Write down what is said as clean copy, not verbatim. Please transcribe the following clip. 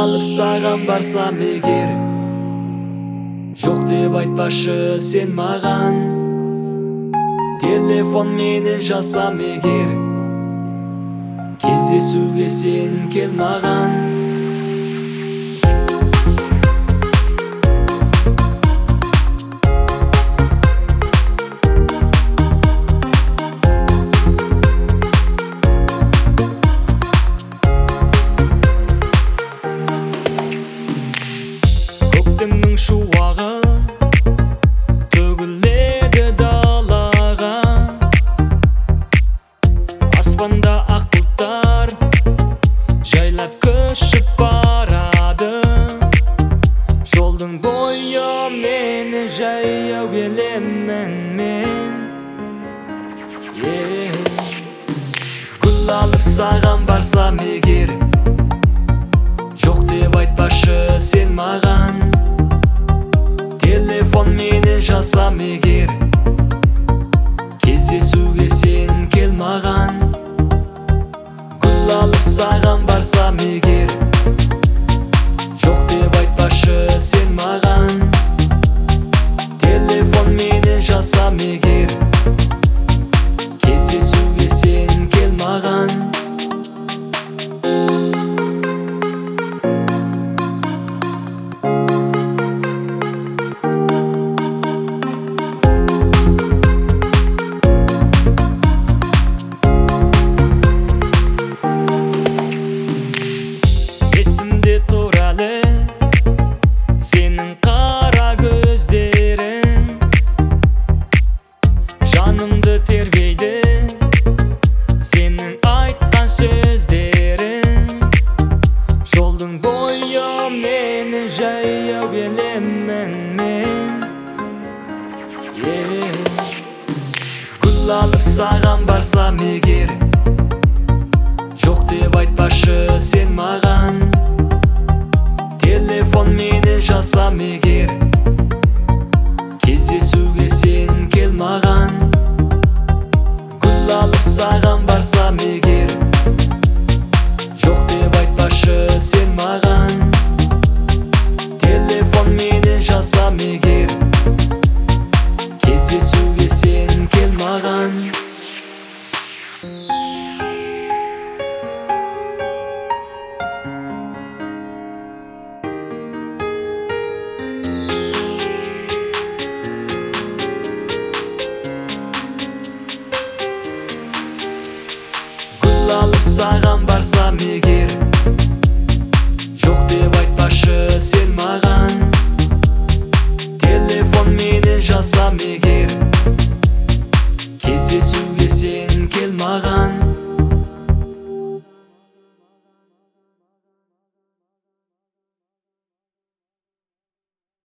алып саған барсам егер, жоқ деп айтпашы сен маған. Телефон менен жазсам егер, кездесуге сен кел маған. Көктемнің шуағы төгіледі далаға, аспанда ақ бұлттар жайлап көшіп барады. Жолдың бойы мені жаяу келемін мен. Гүл алып саған барсам егер, жоқ деп айтпашы сен маған. Телефон менен жазсам егер, кездесуге сен кел маған. Гүл алып саған барсам егер, жоқ деп айтпашы сен маған. Телефон менен жазсам егер, кездесуге сен кел маған. Есімде тұр әлі сенің қара көздерің, жанымды тербейді сенің айтқан сөздерің. Жолдың бойы мені жаяу келемін мен. Гүл алып саған барсам егер, жоқ деп айтпашы сен маған. Телефон менен жазсам егер, кездесуге сен кел маған. Гүл алып саған барсам егер, жоқ деп айтпашы сен маған. Телефон менен жазсам егер, кездесуге сен кел маған. Алып саған барсам егер, жоқ деп айтпашы сен маған. Телефон менен жазсам егер, кездесу